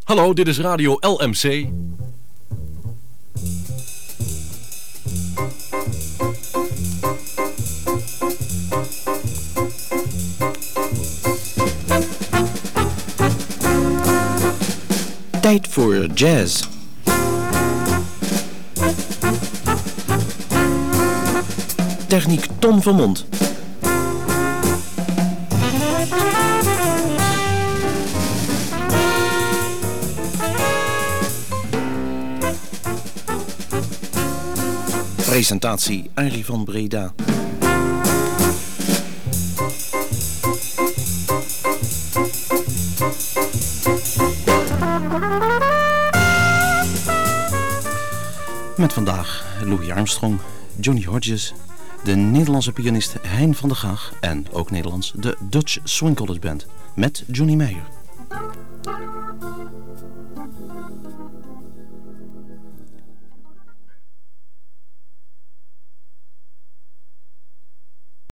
Hallo, dit is Radio LMC. Tijd voor jazz. Techniek Tom Vermont. Presentatie Arie van Breda. Met vandaag Louis Armstrong, Johnny Hodges, de Nederlandse pianist Hein van der Gaag en ook Nederlands de Dutch Swing College Band met Johnny Meijer.